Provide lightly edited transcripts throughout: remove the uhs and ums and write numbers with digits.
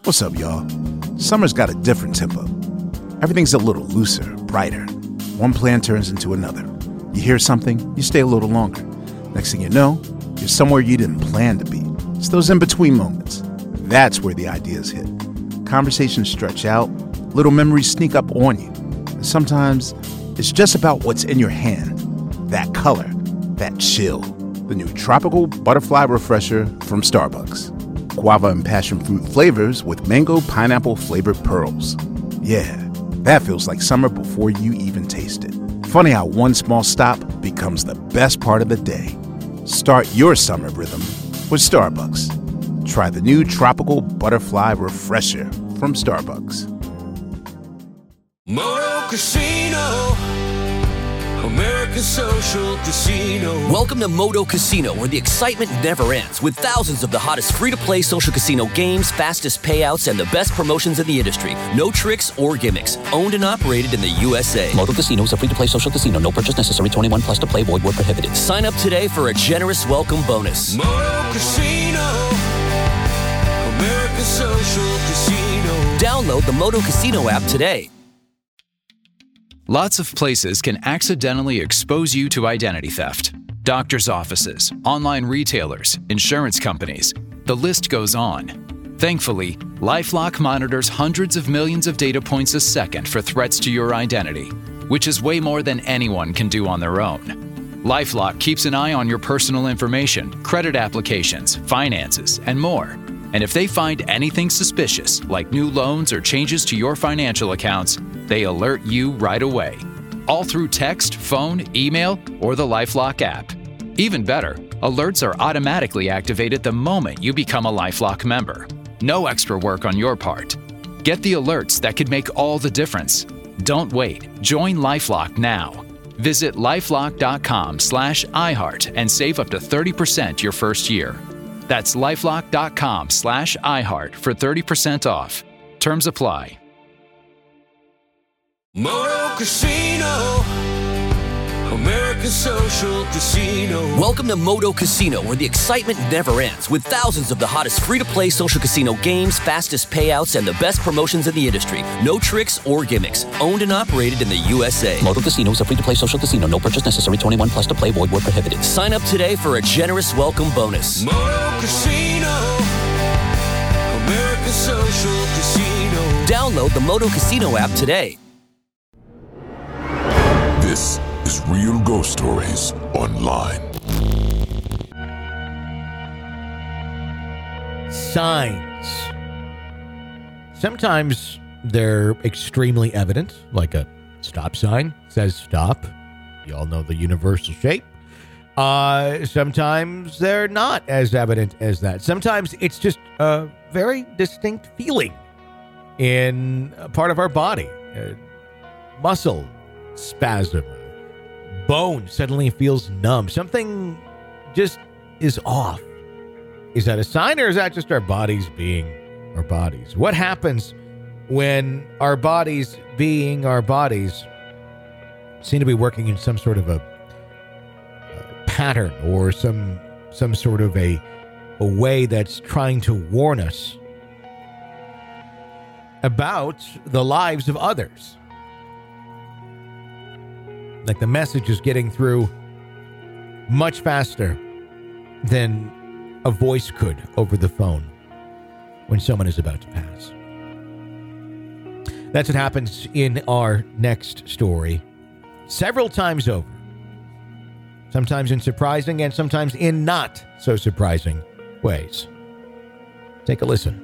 What's up, y'all? Summer's got a different tempo. Everything's a little looser, brighter. One plan turns into another. You hear something, you stay a little longer. Next thing you know, you're somewhere you didn't plan to be. It's those in-between moments. That's where the ideas hit. Conversations stretch out, little memories sneak up on you. And sometimes it's just about what's in your hand. That color, that chill. The new Tropical Butterfly Refresher from Starbucks. Guava and passion fruit flavors with mango pineapple flavored pearls. Yeah, that feels like summer before you even taste it. Funny how one small stop becomes the best part of the day. Start your summer rhythm with Starbucks. Try the new Tropical Butterfly Refresher from Starbucks. Moto Casino, American Social Casino. Welcome to Moto Casino, where the excitement never ends, with thousands of the hottest free-to-play social casino games, fastest payouts, and the best promotions in the industry. No tricks or gimmicks. Owned and operated in the USA. Moto Casino is a free-to-play social casino. No purchase necessary. 21 plus to play. Void where prohibited. Sign up today for a generous welcome bonus. Moto Casino, American Social Casino. Download the Moto Casino app today. Lots of places can accidentally expose you to identity theft. Doctors' offices, online retailers, insurance companies. The list goes on. Thankfully, LifeLock monitors hundreds of millions of data points a second for threats to your identity, which is way more than anyone can do on their own. LifeLock keeps an eye on your personal information, credit applications, finances, and more. And if they find anything suspicious, like new loans or changes to your financial accounts, they alert you right away. All through text, phone, email, or the LifeLock app. Even better, alerts are automatically activated the moment you become a LifeLock member. No extra work on your part. Get the alerts that could make all the difference. Don't wait. Join LifeLock now. Visit lifelock.com/iHeart and save up to 30% your first year. That's lifelock.com/iHeart for 30% off. Terms apply. Moto Casino, American Social Casino. Welcome to Moto Casino, where the excitement never ends, with thousands of the hottest free-to-play social casino games, fastest payouts, and the best promotions in the industry. No tricks or gimmicks. Owned and operated in the USA. Moto Casino is a free-to-play social casino. No purchase necessary. 21 plus to play. Void where prohibited. Sign up today for a generous welcome bonus. Moto Casino, American Social Casino. Download the Moto Casino app today. This is Real Ghost Stories Online. Signs. Sometimes they're extremely evident, like a stop sign says stop. You all know the universal shape. Sometimes they're not as evident as that. Sometimes it's just a very distinct feeling in a part of our body. Muscle spasm. Bone suddenly feels numb. Something just is off. Is that a sign, or is that just our bodies being our bodies? What happens when our bodies being our bodies seem to be working in some sort of a pattern or some sort of a way that's trying to warn us about the lives of others? Like the message is getting through much faster than a voice could over the phone when someone is about to pass. That's what happens in our next story several times over. Sometimes in surprising and sometimes in not so surprising ways. Take a listen.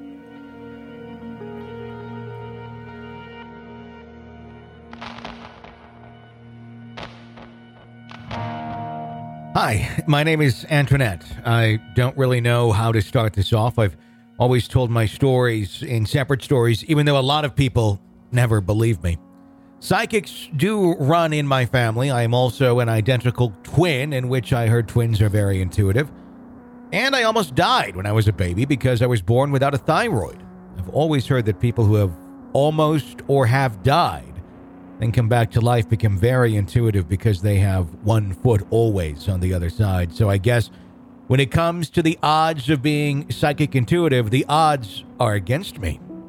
Hi, my name is Antoinette. I don't really know how to start this off. I've always told my stories in separate stories, even though a lot of people never believe me. Psychics do run in my family. I am also an identical twin, in which I heard twins are very intuitive. And I almost died when I was a baby because I was born without a thyroid. I've always heard that people who have almost or have died and come back to life become very intuitive because they have one foot always on the other side. So I guess when it comes to the odds of being psychic intuitive, the odds are against me.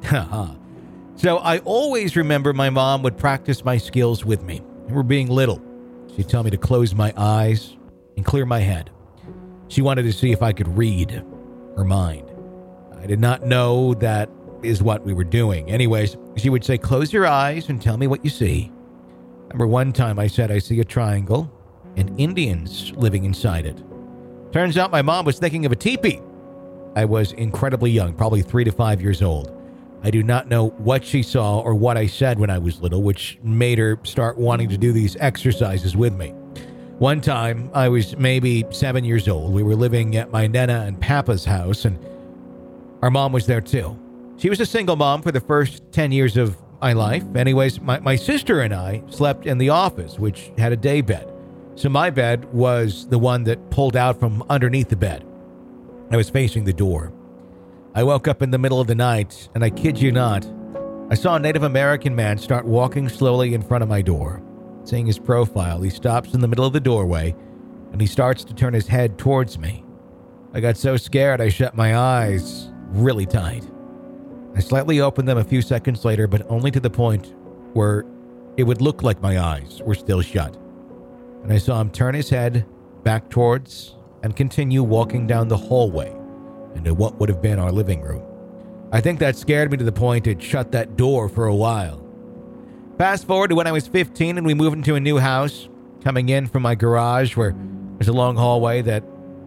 So I always remember my mom would practice my skills with me. I remember being little. She'd tell me to close my eyes and clear my head. She wanted to see if I could read her mind. I did not know that is what we were doing. Anyways, she would say, close your eyes and tell me what you see. I remember one time I said, I see a triangle and Indians living inside it. Turns out my mom was thinking of a teepee. I was incredibly young, probably 3 to 5 years old. I do not know what she saw or what I said when I was little, which made her start wanting to do these exercises with me. One time, I was maybe 7 years old. We were living at my Nana and Papa's house, and our mom was there too. She was a single mom for the first 10 years of my life. Anyways, my sister and I slept in the office, which had a day bed. So my bed was the one that pulled out from underneath the bed. I was facing the door. I woke up in the middle of the night, and I kid you not, I saw a Native American man start walking slowly in front of my door. Seeing his profile, he stops in the middle of the doorway, and he starts to turn his head towards me. I got so scared I shut my eyes really tight. I slightly opened them a few seconds later, but only to the point where it would look like my eyes were still shut. And I saw him turn his head back towards and continue walking down the hallway into what would have been our living room. I think that scared me to the point it shut that door for a while. Fast forward to when I was 15 and we moved into a new house, coming in from my garage where there's a long hallway that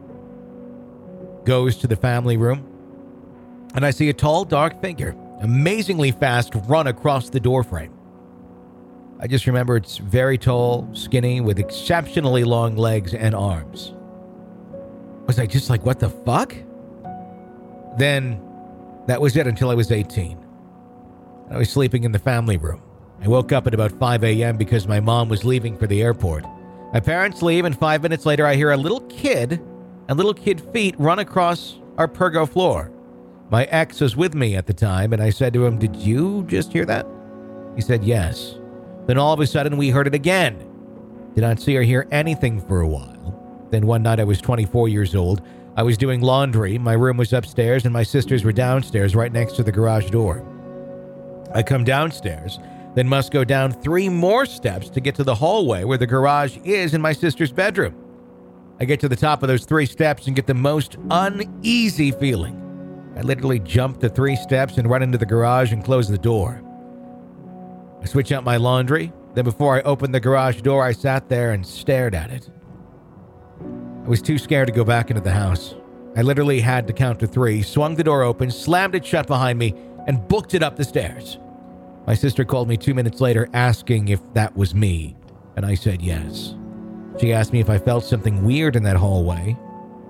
goes to the family room. And I see a tall, dark figure, amazingly fast, run across the doorframe. I just remember it's very tall, skinny, with exceptionally long legs and arms. Was I just like, what the fuck? Then that was it until I was 18. I was sleeping in the family room. I woke up at about 5 a.m. because my mom was leaving for the airport. My parents leave, and 5 minutes later I hear a little kid feet run across our pergo floor. My ex was with me at the time, and I said to him, "Did you just hear that?" He said, "Yes." Then all of a sudden we heard it again. Did not see or hear anything for a while. Then one night I was 24 years old. I was doing laundry. My room was upstairs, and my sisters were downstairs right next to the garage door. I come downstairs, then must go down 3 more steps to get to the hallway where the garage is in my sister's bedroom. I get to the top of those 3 steps and get the most uneasy feeling. I literally jump the 3 steps and run into the garage and close the door. I switch out my laundry. Then before I opened the garage door, I sat there and stared at it. I was too scared to go back into the house. I literally had to count to 3, swung the door open, slammed it shut behind me, and booked it up the stairs. My sister called me 2 minutes later asking if that was me, and I said yes. She asked me if I felt something weird in that hallway.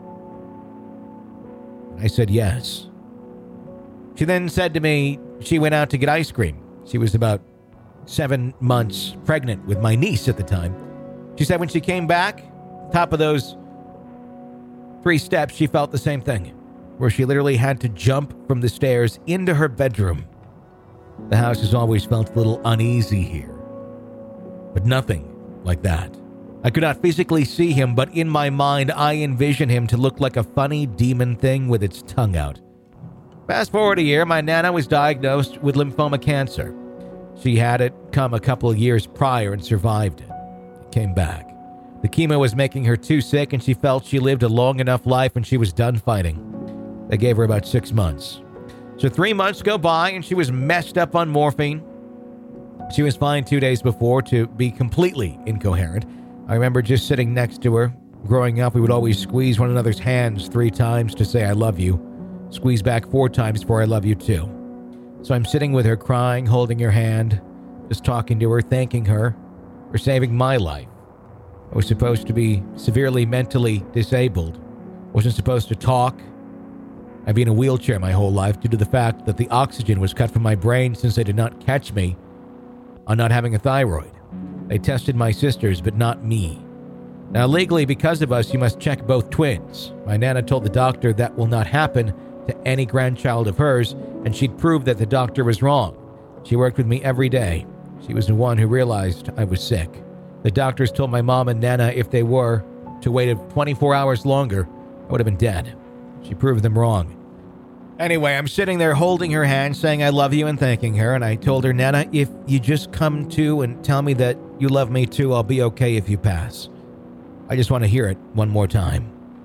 I said yes. She then said to me she went out to get ice cream. She was about 7 months pregnant with my niece at the time. She said when she came back, top of those 3 steps, she felt the same thing, where she literally had to jump from the stairs into her bedroom. The house has always felt a little uneasy here, but nothing like that. I could not physically see him, but in my mind, I envision him to look like a funny demon thing with its tongue out. Fast forward a year, my Nana was diagnosed with lymphoma cancer. She had it come a couple of years prior and survived it. It came back. The chemo was making her too sick, and she felt she lived a long enough life and she was done fighting. They gave her about 6 months. So 3 months go by, and she was messed up on morphine. She was fine 2 days before to be completely incoherent. I remember just sitting next to her. Growing up, we would always squeeze one another's hands 3 times to say, "I love you." Squeeze back 4 times for "I love you too." So I'm sitting with her, crying, holding her hand, just talking to her, thanking her for saving my life. I was supposed to be severely mentally disabled. Wasn't supposed to talk. I've been in a wheelchair my whole life due to the fact that the oxygen was cut from my brain since they did not catch me on not having a thyroid. They tested my sisters, but not me. Now, legally, because of us, you must check both twins. My Nana told the doctor that will not happen to any grandchild of hers, and she'd proved that the doctor was wrong. She worked with me every day. She was the one who realized I was sick. The doctors told my mom and Nana if they were to wait 24 hours longer, I would have been dead. She proved them wrong. Anyway, I'm sitting there holding her hand, saying I love you and thanking her, and I told her, Nana, if you just come to and tell me that you love me too, I'll be okay if you pass. I just want to hear it one more time.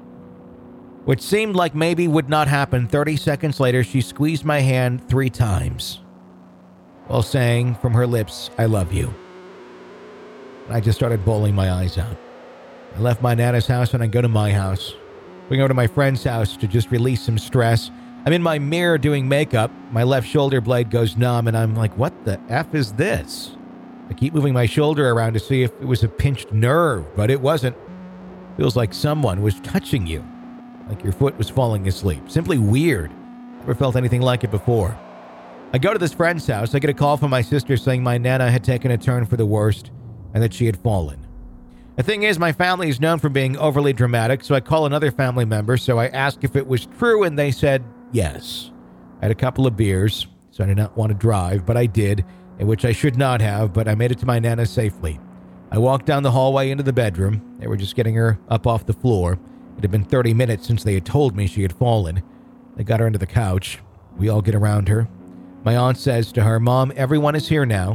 Which seemed like maybe would not happen. 30 seconds later, she squeezed my hand 3 times while saying from her lips, I love you. And I just started bawling my eyes out. I left my Nana's house and I go to my house. We go to my friend's house to just release some stress. I'm in my mirror doing makeup. My left shoulder blade goes numb and I'm like, what the F is this? I keep moving my shoulder around to see if it was a pinched nerve, but it wasn't. Feels like someone was touching you, like your foot was falling asleep. Simply weird. Never felt anything like it before. I go to this friend's house. I get a call from my sister saying my Nana had taken a turn for the worst and that she had fallen. The thing is, my family is known for being overly dramatic, so I call another family member, so I asked if it was true, and they said yes. I had a couple of beers, so I did not want to drive, but I did, in which I should not have, but I made it to my Nana safely. I walked down the hallway into the bedroom. They were just getting her up off the floor. It had been 30 minutes since they had told me she had fallen. They got her into the couch. We all get around her. My aunt says to her, Mom, everyone is here now.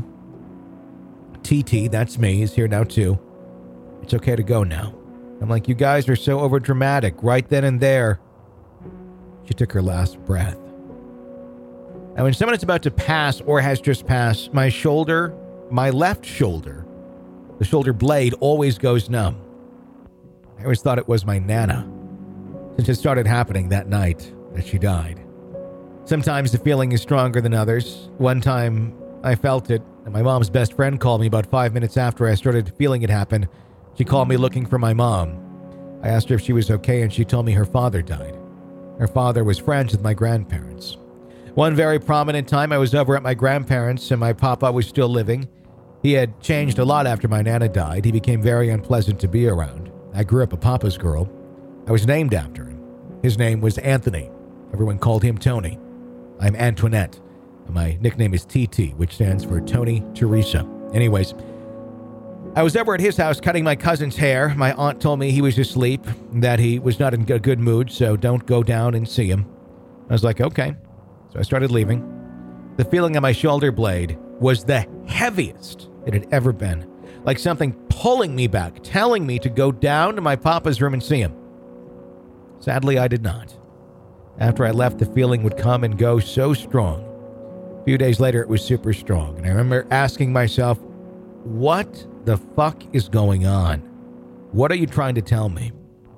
TT, that's me, is here now too. It's okay to go now. I'm like, you guys are so overdramatic right then and there. She took her last breath. Now, when someone is about to pass or has just passed, my left shoulder, the shoulder blade always goes numb. I always thought it was my Nana, since it started happening that night that she died. Sometimes the feeling is stronger than others. One time I felt it, and my mom's best friend called me about 5 minutes after I started feeling it happen. She called me looking for my mom. I asked her if she was okay, and she told me her father died. Her father was friends with my grandparents. One very prominent time, I was over at my grandparents, and my papa was still living. He had changed a lot after my Nana died. He became very unpleasant to be around. I grew up a papa's girl. I was named after him. His name was Anthony. Everyone called him Tony. I'm Antoinette. My nickname is TT, which stands for Tony Teresa. Anyways, I was over at his house cutting my cousin's hair. My aunt told me he was asleep, that he was not in a good mood, so don't go down and see him. I was like, okay. So I started leaving. The feeling on my shoulder blade was the heaviest it had ever been. Like something pulling me back, telling me to go down to my papa's room and see him. Sadly, I did not. After I left, the feeling would come and go so strong. A few days later, it was super strong. And I remember asking myself, what the fuck is going on? What are you trying to tell me?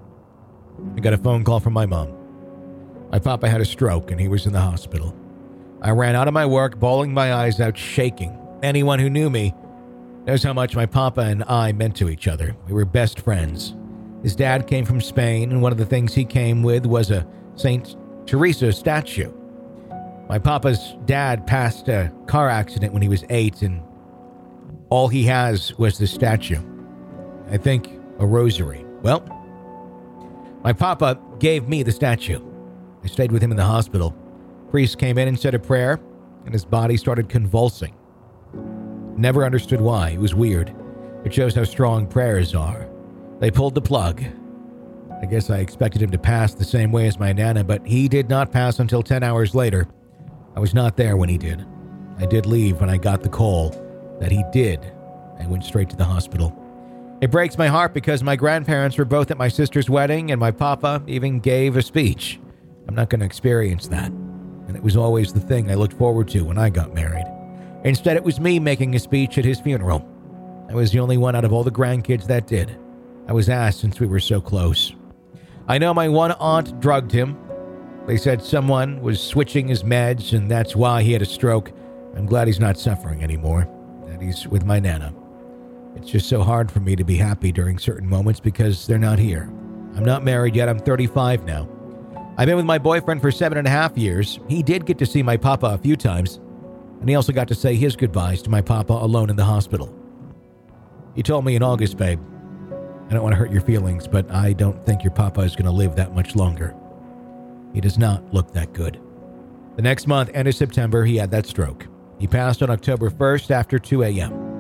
I got a phone call from my mom. My papa had a stroke and he was in the hospital. I ran out of my work, bawling my eyes out, shaking. Anyone who knew me knows how much my papa and I meant to each other. We were best friends. His dad came from Spain, and one of the things he came with was a St. Teresa statue. My papa's dad passed a car accident when he was 8, and all he has was the statue. I think a rosary. Well, my papa gave me the statue. I stayed with him in the hospital. Priest came in and said a prayer, and his body started convulsing. Never understood why. It was weird. It shows how strong prayers are. They pulled the plug. I guess I expected him to pass the same way as my Nana, but he did not pass until 10 hours later. I was not there when he did. I did leave when I got the call that he did. I went straight to the hospital. It breaks my heart because my grandparents were both at my sister's wedding, and my papa even gave a speech. I'm not going to experience that. And it was always the thing I looked forward to when I got married. Instead, it was me making a speech at his funeral. I was the only one out of all the grandkids that did. I was asked since we were so close. I know my one aunt drugged him. They said someone was switching his meds, and that's why he had a stroke. I'm glad he's not suffering anymore, that he's with my Nana. It's just so hard for me to be happy during certain moments because they're not here. I'm not married yet. I'm 35 now. I've been with my boyfriend for 7.5 years. He did get to see my papa a few times, and he also got to say his goodbyes to my papa alone in the hospital. He told me in August, babe, I don't want to hurt your feelings, but I don't think your papa is going to live that much longer. He does not look that good. The next month, end of September, he had that stroke. He passed on October 1st after 2 a.m.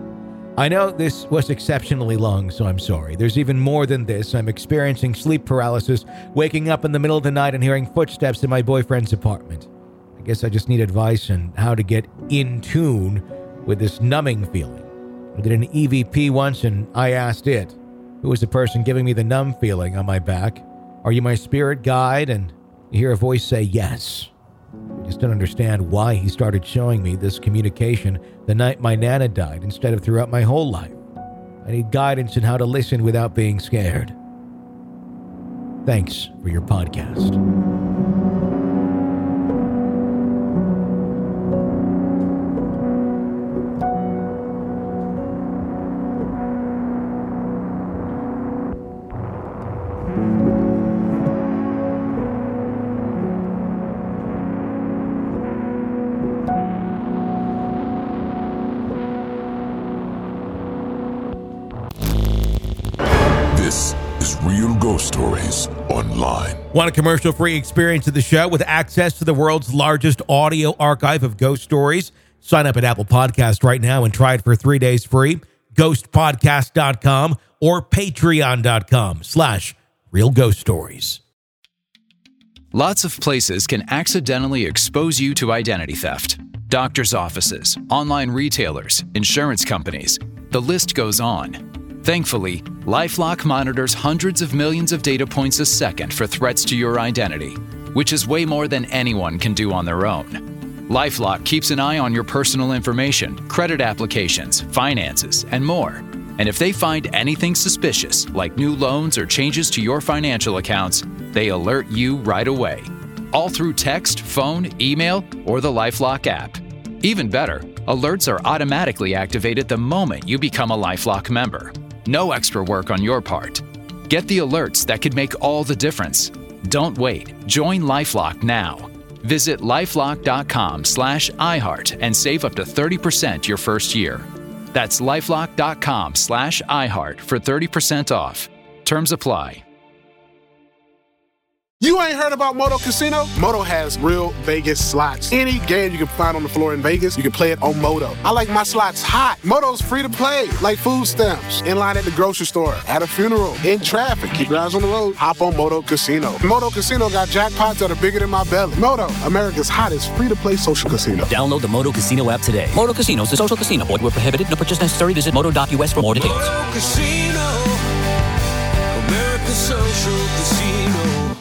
I know this was exceptionally long, so I'm sorry. There's even more than this. I'm experiencing sleep paralysis, waking up in the middle of the night and hearing footsteps in my boyfriend's apartment. I guess I just need advice on how to get in tune with this numbing feeling. I did an EVP once and I asked it, who was the person giving me the numb feeling on my back? Are you my spirit guide? And you hear a voice say yes. I just don't understand why he started showing me this communication the night my Nana died instead of throughout my whole life. I need guidance on how to listen without being scared. Thanks for your podcast. This is Real Ghost Stories Online. Want a commercial-free experience of the show with access to the world's largest audio archive of ghost stories? Sign up at Apple Podcast right now and try it for 3 days free. Ghostpodcast.com or patreon.com/Real Ghost Stories. Lots of places can accidentally expose you to identity theft. Doctors' offices, online retailers, insurance companies. The list goes on. Thankfully, LifeLock monitors hundreds of millions of data points a second for threats to your identity, which is way more than anyone can do on their own. LifeLock keeps an eye on your personal information, credit applications, finances, and more. And if they find anything suspicious, like new loans or changes to your financial accounts, they alert you right away. All through text, phone, email, or the LifeLock app. Even better, alerts are automatically activated the moment you become a LifeLock member. No extra work on your part. Get the alerts that could make all the difference. Don't wait. Join LifeLock now. Visit lifelock.com/iHeart and save up to 30% your first year. That's lifelock.com/iHeart for 30% off. Terms apply. You ain't heard about Moto Casino? Moto has real Vegas slots. Any game you can find on the floor in Vegas, you can play it on Moto. I like my slots hot. Moto's free to play, like food stamps. In line at the grocery store, at a funeral, in traffic. Keep your eyes on the road. Hop on Moto Casino. Moto Casino got jackpots that are bigger than my belly. Moto, America's hottest free-to-play social casino. Download the Moto Casino app today. Moto Casino is a social casino. Void where prohibited. No purchase necessary. Visit moto.us for more details. Moto Casino, America's social casino.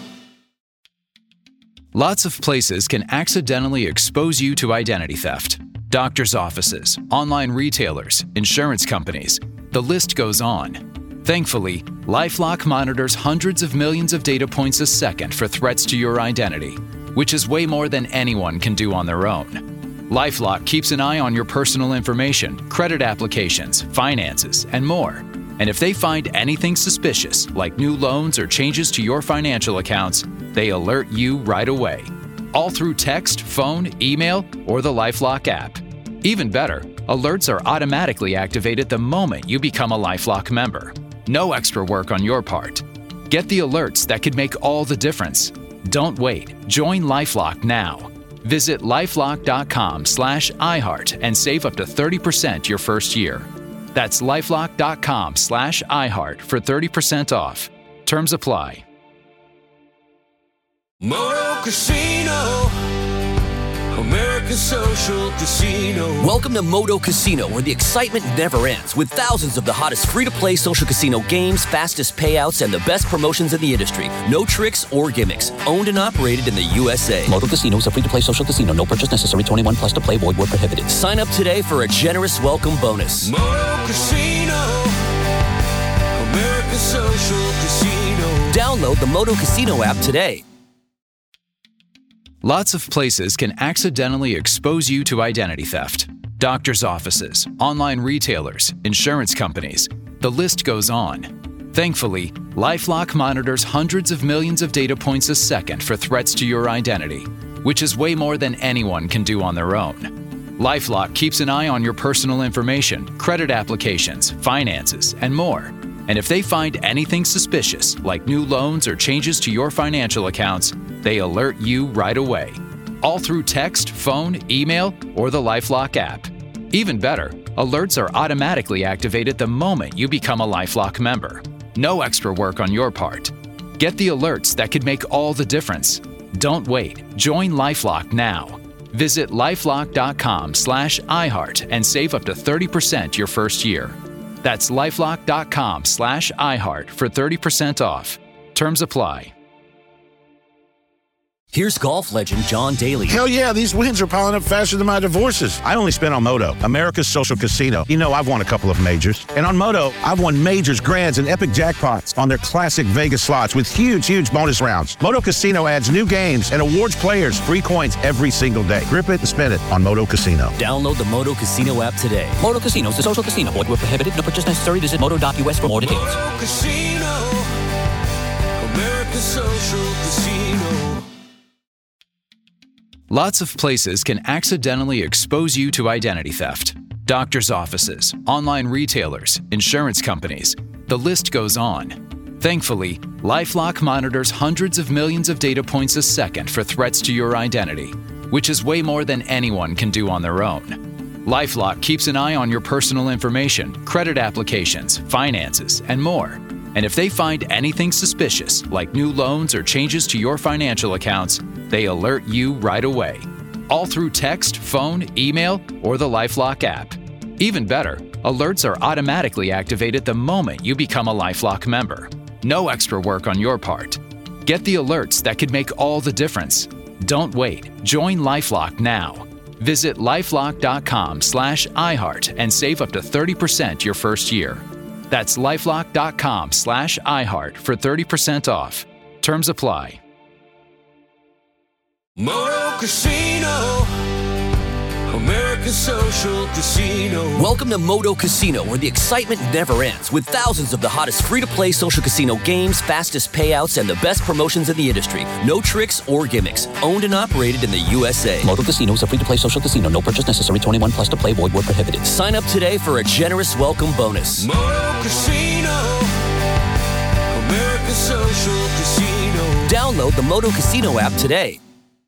Lots of places can accidentally expose you to identity theft. Doctors' offices, online retailers, insurance companies. The list goes on. Thankfully, LifeLock monitors hundreds of millions of data points a second for threats to your identity, which is way more than anyone can do on their own. LifeLock keeps an eye on your personal information, credit applications, finances, and more. And if they find anything suspicious, like new loans or changes to your financial accounts, they alert you right away. All through text, phone, email, or the LifeLock app. Even better, alerts are automatically activated the moment you become a LifeLock member. No extra work on your part. Get the alerts that could make all the difference. Don't wait. Join LifeLock now. Visit lifelock.com/iHeart and save up to 30% your first year. That's lifelock.com/iHeart for 30% off. Terms apply. Moto Casino, America's social casino. Welcome to Moto Casino, where the excitement never ends, with thousands of the hottest free-to-play social casino games, fastest payouts, and the best promotions in the industry. No tricks or gimmicks. Owned and operated in the USA. Moto Casino is a free-to-play social casino. No purchase necessary. 21 plus to play. Void where prohibited. Sign up today for a generous welcome bonus. Moto Casino, America's social casino. Download the Moto Casino app today. Lots of places can accidentally expose you to identity theft. Doctors' offices, online retailers, insurance companies. The list goes on. Thankfully, LifeLock monitors hundreds of millions of data points a second for threats to your identity, which is way more than anyone can do on their own. LifeLock keeps an eye on your personal information, credit applications, finances, and more. And if they find anything suspicious, like new loans or changes to your financial accounts, they alert you right away. All through text, phone, email, or the LifeLock app. Even better, alerts are automatically activated the moment you become a LifeLock member. No extra work on your part. Get the alerts that could make all the difference. Don't wait. Join LifeLock now. Visit lifelock.com/iHeart and save up to 30% your first year. That's lifelock.com/iHeart for 30% off. Terms apply. Here's golf legend John Daly. Hell yeah, these wins are piling up faster than my divorces. I only spent on Moto, America's social casino. You know I've won a couple of majors. And on Moto, I've won majors, grands, and epic jackpots on their classic Vegas slots with huge bonus rounds. Moto Casino adds new games and awards players free coins every single day. Grip it and spin it on Moto Casino. Download the Moto Casino app today. Moto Casino is a social casino. Void where prohibited. No purchase necessary. Visit moto.us for more details. Moto Casino, America's social casino. Lots of places can accidentally expose you to identity theft. Doctors' offices, online retailers, insurance companies. The list goes on. Thankfully, LifeLock monitors hundreds of millions of data points a second for threats to your identity, which is way more than anyone can do on their own. LifeLock keeps an eye on your personal information, credit applications, finances, and more. And if they find anything suspicious, like new loans or changes to your financial accounts, they alert you right away. All through text, phone, email, or the LifeLock app. Even better, alerts are automatically activated the moment you become a LifeLock member. No extra work on your part. Get the alerts that could make all the difference. Don't wait. Join LifeLock now. Visit lifelock.com/iHeart and save up to 30% your first year. That's lifelock.com/iHeart for 30% off. Terms apply. Moto Casino, America's social casino. Welcome to Moto Casino, where the excitement never ends, with thousands of the hottest free-to-play social casino games, fastest payouts, and the best promotions in the industry. No tricks or gimmicks. Owned and operated in the USA. Moto Casino is a free-to-play social casino. No purchase necessary. 21 plus to play. Void where prohibited. Sign up today for a generous welcome bonus. Moto Casino, America's social casino. Download the Moto Casino app today.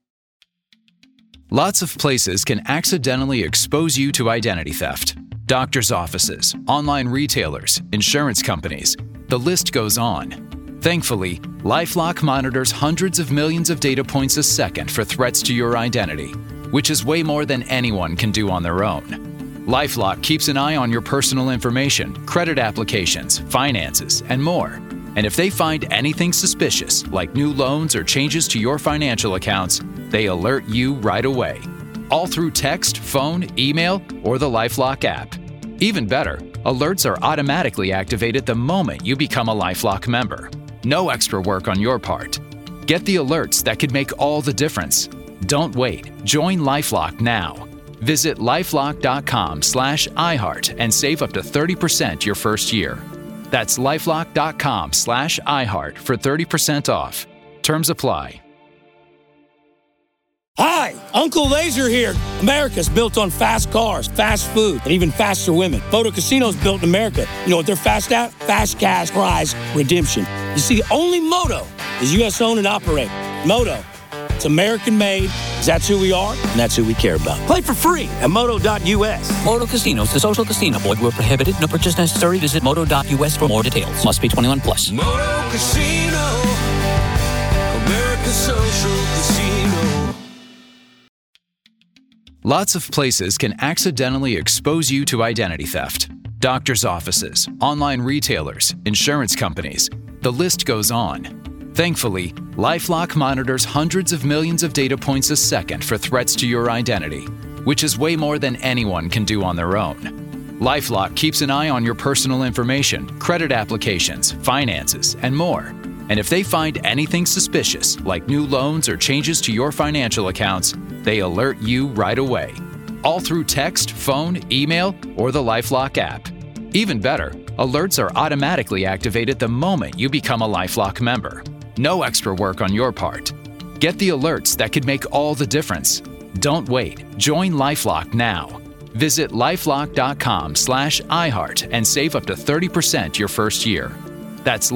Lots of places can accidentally expose you to identity theft. Doctors' offices, online retailers, insurance companies. The list goes on. Thankfully, LifeLock monitors hundreds of millions of data points a second for threats to your identity, which is way more than anyone can do on their own. LifeLock keeps an eye on your personal information, credit applications, finances, and more. And if they find anything suspicious, like new loans or changes to your financial accounts, they alert you right away. All through text, phone, email, or the LifeLock app. Even better, alerts are automatically activated the moment you become a LifeLock member. No extra work on your part. Get the alerts that could make all the difference. Don't wait. Join LifeLock now. Visit lifelock.com/iHeart and save up to 30% your first year. That's lifelock.com/iHeart for 30% off. Terms apply. Hi, Uncle Laser here. America's built on fast cars, fast food, and even faster women. Moto Casino's built in America. You know what they're fast at? Fast cash prize redemption. You see, only Moto is U.S. owned and operated. Moto, it's American made, because that's who we are, and that's who we care about. Play for free at moto.us. Moto Casino is a social casino. Void where prohibited. No purchase necessary. Visit moto.us for more details. Must be 21 plus. Moto Casino, America's social casino. Lots of places can accidentally expose you to identity theft. Doctors' offices, online retailers, insurance companies. The list goes on. Thankfully, LifeLock monitors hundreds of millions of data points a second for threats to your identity, which is way more than anyone can do on their own. LifeLock keeps an eye on your personal information, credit applications, finances, and more. And if they find anything suspicious, like new loans or changes to your financial accounts, they alert you right away. All through text, phone, email, or the LifeLock app. Even better, alerts are automatically activated the moment you become a LifeLock member. No extra work on your part. Get the alerts that could make all the difference. Don't wait. Join LifeLock now. Visit lifelock.com/iHeart and save up to 30% your first year. That's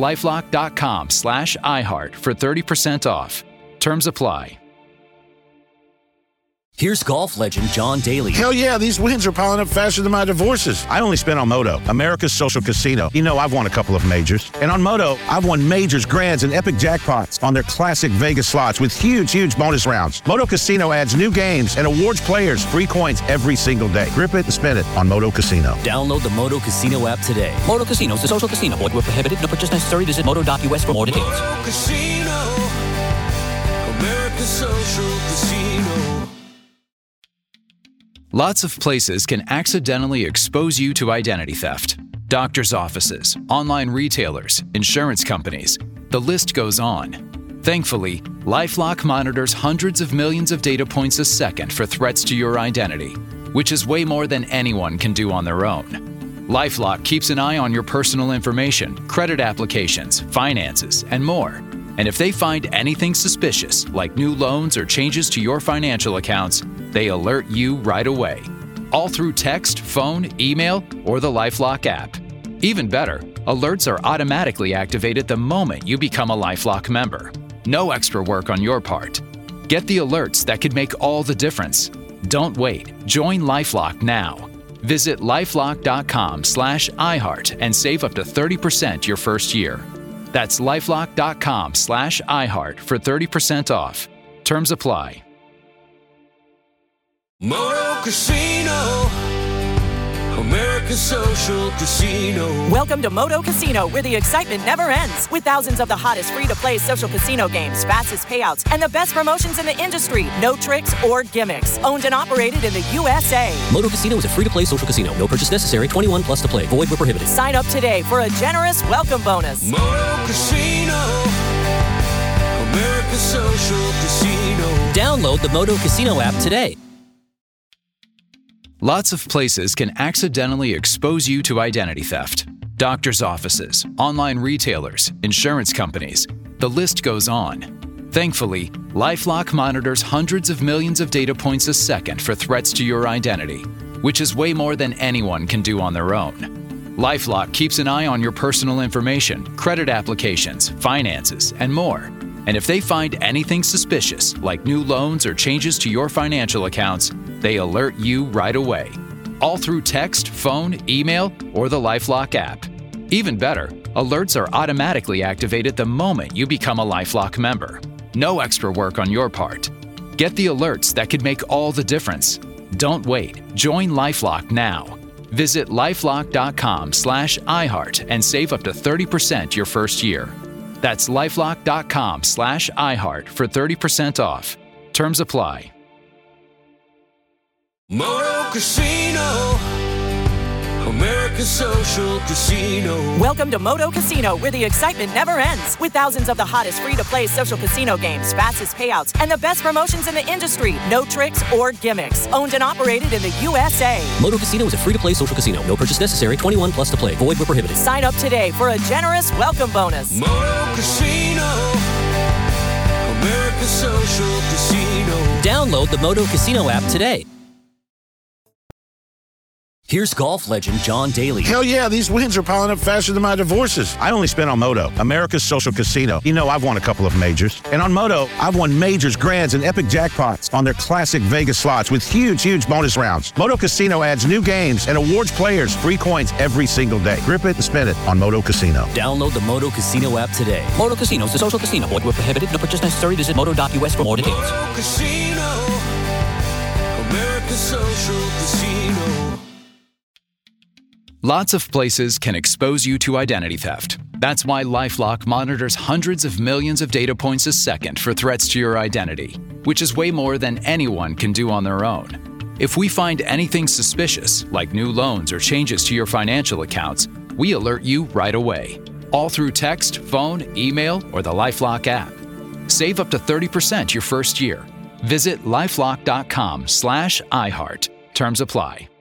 lifelock.com/iHeart for 30% off. Terms apply. Here's golf legend John Daly. Hell yeah, these wins are piling up faster than my divorces. I only spent on Moto, America's social casino. You know I've won a couple of majors. And on Moto, I've won majors, grands, and epic jackpots on their classic Vegas slots with huge bonus rounds. Moto Casino adds new games and awards players free coins every single day. Grip it and spin it on Moto Casino. Download the Moto Casino app today. Moto Casino is a social casino. Void where prohibited. No purchase necessary. Visit moto.us for more details. Moto Casino, America's social casino. Lots of places can accidentally expose you to identity theft. Doctors' offices, online retailers, insurance companies. The list goes on. Thankfully, LifeLock monitors hundreds of millions of data points a second for threats to your identity, which is way more than anyone can do on their own. LifeLock keeps an eye on your personal information, credit applications, finances, and more. And if they find anything suspicious, like new loans or changes to your financial accounts, they alert you right away. All through text, phone, email, or the LifeLock app. Even better, alerts are automatically activated the moment you become a LifeLock member. No extra work on your part. Get the alerts that could make all the difference. Don't wait. Join LifeLock now. Visit lifelock.com/iHeart and save up to 30% your first year. That's lifelock.com/iHeart for 30% off. Terms apply. Moto Casino, America's social casino. Welcome to Moto Casino, where the excitement never ends. With thousands of the hottest free-to-play social casino games, fastest payouts, and the best promotions in the industry. No tricks or gimmicks. Owned and operated in the USA. Moto Casino is a free-to-play social casino. No purchase necessary. 21 plus to play. Void where prohibited. Sign up today for a generous welcome bonus. Moto Casino, America's social casino. Download the Moto Casino app today. Lots of places can accidentally expose you to identity theft. Doctors' offices, online retailers, insurance companies. The list goes on. Thankfully, LifeLock monitors hundreds of millions of data points a second for threats to your identity, which is way more than anyone can do on their own. LifeLock keeps an eye on your personal information, credit applications, finances, and more. And if they find anything suspicious, like new loans or changes to your financial accounts, they alert you right away. All through text, phone, email, or the LifeLock app. Even better, alerts are automatically activated the moment you become a LifeLock member. No extra work on your part. Get the alerts that could make all the difference. Don't wait. Join LifeLock now. Visit lifelock.com/iHeart and save up to 30% your first year. That's lifelock.com/iHeart for 30% off. Terms apply. Moto Casino, America's social casino. Welcome to Moto Casino, where the excitement never ends. With thousands of the hottest free-to-play social casino games, fastest payouts, and the best promotions in the industry. No tricks or gimmicks. Owned and operated in the USA. Moto Casino is a free-to-play social casino. No purchase necessary. 21 plus to play. Void where prohibited. Sign up today for a generous welcome bonus. Moto Casino, America's social casino. Download the Moto Casino app today. Here's golf legend John Daly. Hell yeah, these wins are piling up faster than my divorces. I only spent on Moto, America's social casino. You know I've won a couple of majors. And on Moto, I've won majors, grands, and epic jackpots on their classic Vegas slots with huge bonus rounds. Moto Casino adds new games and awards players free coins every single day. Grip it and spin it on Moto Casino. Download the Moto Casino app today. Moto Casino is a social casino. Void where prohibited. No purchase necessary. Visit moto.us for more details. Moto Casino, America's social casino. Lots of places can expose you to identity theft. That's why LifeLock monitors hundreds of millions of data points a second for threats to your identity, which is way more than anyone can do on their own. If we find anything suspicious, like new loans or changes to your financial accounts, we alert you right away. All through text, phone, email, or the LifeLock app. Save up to 30% your first year. Visit lifelock.com/iHeart. Terms apply.